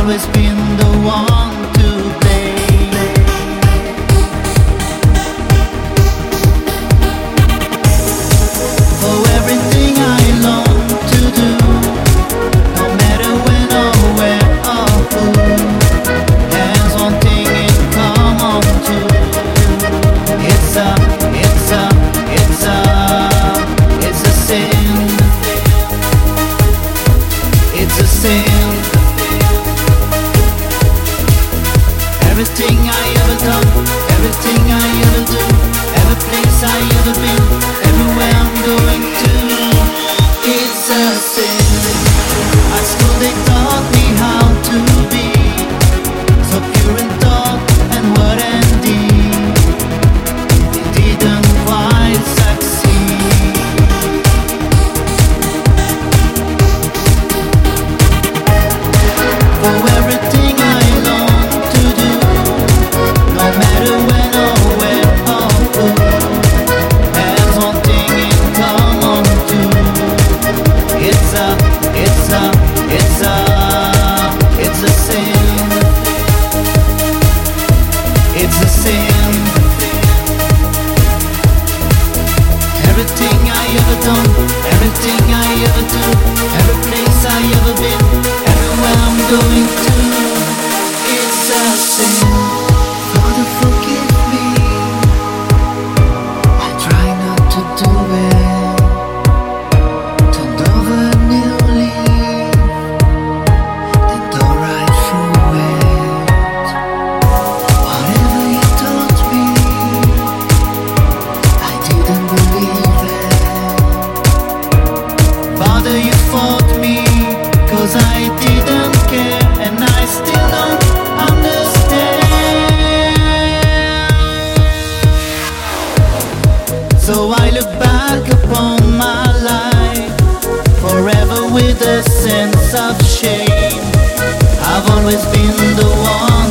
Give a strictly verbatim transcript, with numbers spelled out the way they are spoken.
always been the one to blame. For everything I long to do, no matter when or where or who, has one thing in common too. It's a, it's a, it's a, it's a sin. It's a sin. Everything I ever done, everything I ever do, every place I ever been, everywhere I'm going to, it's a sin. At school they taught me how to be so pure in thought and word and deed. They didn't quite succeed. For everything I long to do, no matter when or where or who, has one thing in common too. It's a, it's a, it's a, it's a sin. It's a sin. Everything I ever done, everything I ever do, every place I ever been, everywhere I'm going to, it's a sin. Father, forgive me, I try not to do it. Turned over a new leaf, then don't ride through it. Whatever you taught me, I didn't believe it. Father, you fought me, cause I didn't care, and I still don't understand. So I look back upon my life, forever with a sense of shame. I've always been the one